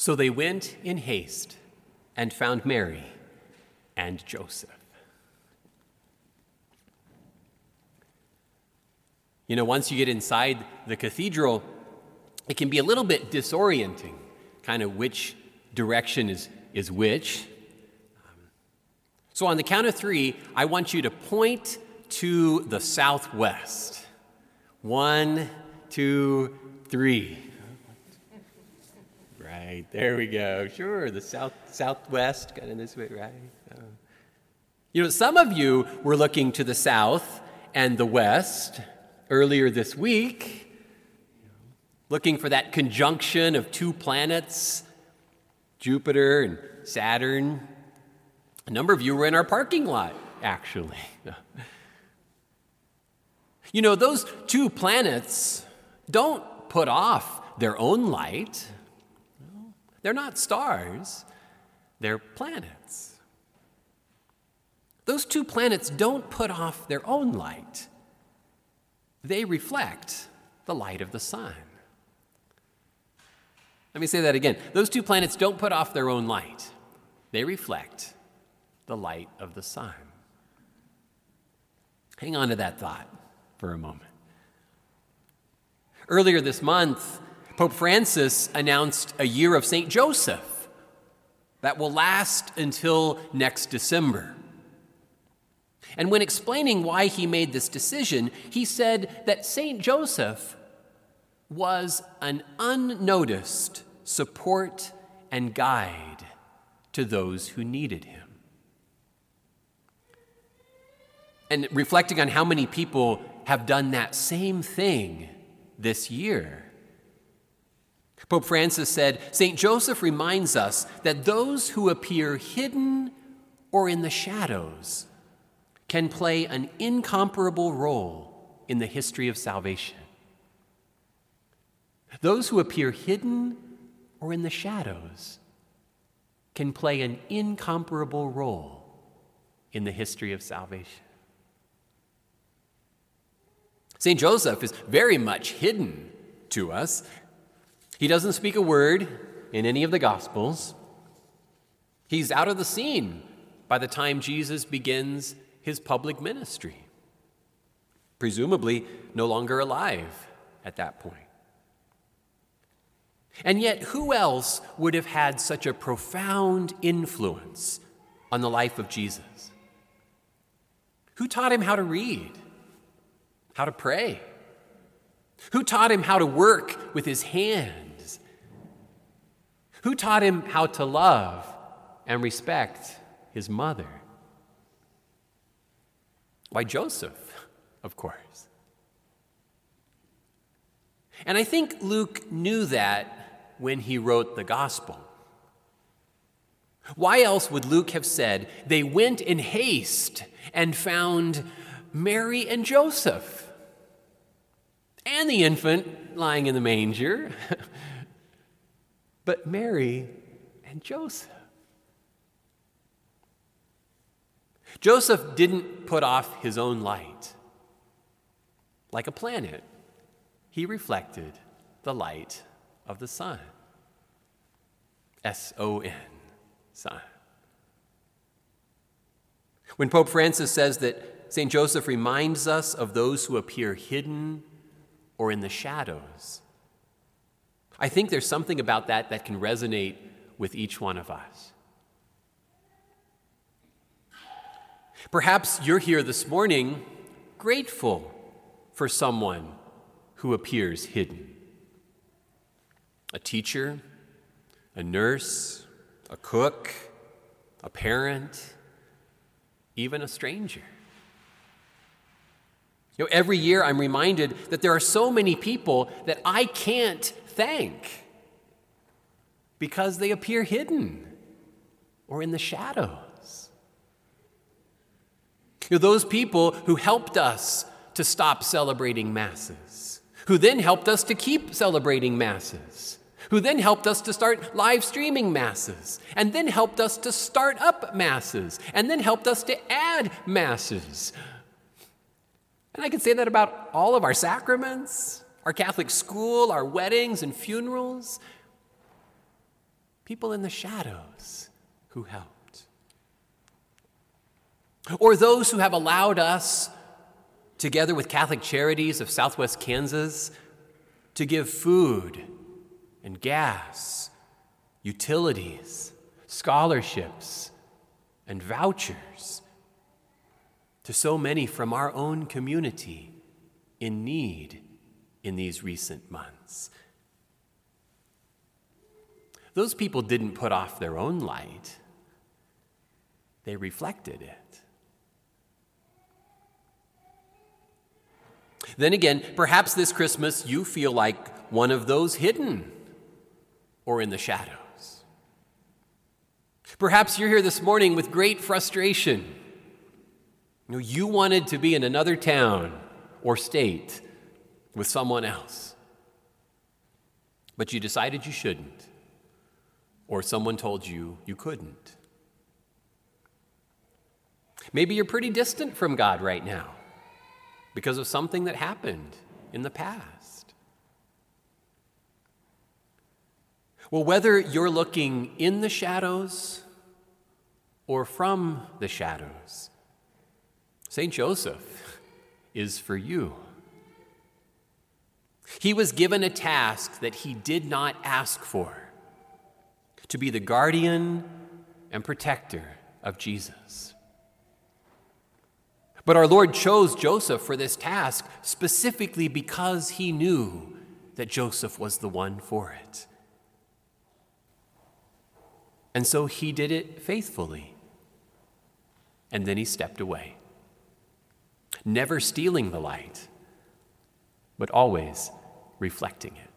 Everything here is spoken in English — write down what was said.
So they went in haste and found Mary and Joseph. You know, once you get inside the cathedral, it can be a little bit disorienting, kind of which direction is which. So on the count of three, I want you to point to the southwest. 1, 2, 3. Right, there we go. Sure, the southwest, kind of this way, right? You know, some of you were looking to the south and the west earlier this week, looking for that conjunction of two planets, Jupiter and Saturn. A number of you were in our parking lot, actually. You know, those two planets don't put off their own light. They're not stars, they're planets. Those two planets don't put off their own light. They reflect the light of the sun. Let me say that again. Those two planets don't put off their own light. They reflect the light of the sun. Hang on to that thought for a moment. Earlier this month, Pope Francis announced a year of St. Joseph that will last until next December. And when explaining why he made this decision, he said that St. Joseph was an unnoticed support and guide to those who needed him. And reflecting on how many people have done that same thing this year, Pope Francis said, St. Joseph reminds us that those who appear hidden or in the shadows can play an incomparable role in the history of salvation. Those who appear hidden or in the shadows can play an incomparable role in the history of salvation. St. Joseph is very much hidden to us. He doesn't speak a word in any of the Gospels. He's out of the scene by the time Jesus begins his public ministry, presumably no longer alive at that point. And yet, who else would have had such a profound influence on the life of Jesus? Who taught him how to read, how to pray? Who taught him how to work with his hands? Who taught him how to love and respect his mother? Why, Joseph, of course. And I think Luke knew that when he wrote the gospel. Why else would Luke have said, they went in haste and found Mary and Joseph and the infant lying in the manger, but Mary and Joseph. Joseph didn't put off his own light. Like a planet, he reflected the light of the sun. S-O-N, sun. When Pope Francis says that St. Joseph reminds us of those who appear hidden or in the shadows, I think there's something about that that can resonate with each one of us. Perhaps you're here this morning grateful for someone who appears hidden. A teacher, a nurse, a cook, a parent, even a stranger. You know, every year I'm reminded that there are so many people that I can't thank because they appear hidden or in the shadows. You know, those people who helped us to stop celebrating Masses, who then helped us to keep celebrating Masses, who then helped us to start live streaming Masses, and then helped us to start up Masses, and then helped us to add Masses. And I can say that about all of our sacraments, our Catholic school, our weddings and funerals. people in the shadows who helped. Or those who have allowed us, together with Catholic Charities of Southwest Kansas, to give food and gas, utilities, scholarships, and vouchers to so many from our own community in need in these recent months. Those people didn't put off their own light. They reflected it. Then again, perhaps this Christmas you feel like one of those hidden or in the shadows. Perhaps you're here this morning with great frustration. You wanted to be in another town or state with someone else, but you decided you shouldn't, or someone told you you couldn't. Maybe you're pretty distant from God right now because of something that happened in the past. Well, whether you're looking in the shadows or from the shadows, St. Joseph is for you. He was given a task that he did not ask for, to be the guardian and protector of Jesus. But our Lord chose Joseph for this task specifically because he knew that Joseph was the one for it. And so he did it faithfully. And then he stepped away, never stealing the light, but always reflecting it.